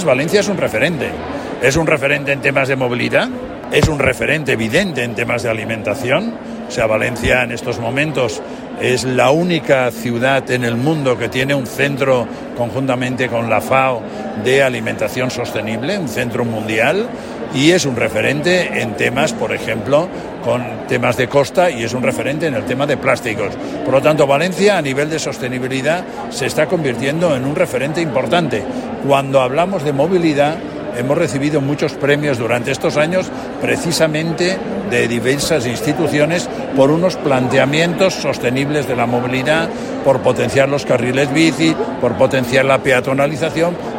Valencia es un referente en temas de movilidad, es un referente evidente en temas de alimentación. O sea, Valencia en estos momentos es la única ciudad en el mundo que tiene un centro conjuntamente con la FAO de alimentación sostenible, un centro mundial, y es un referente en temas, por ejemplo, con temas de costa, y es un referente en el tema de plásticos. Por lo tanto, Valencia a nivel de sostenibilidad se está convirtiendo en un referente importante. Cuando hablamos de movilidad, hemos recibido muchos premios durante estos años precisamente de diversas instituciones por unos planteamientos sostenibles de la movilidad, por potenciar los carriles bici, por potenciar la peatonalización,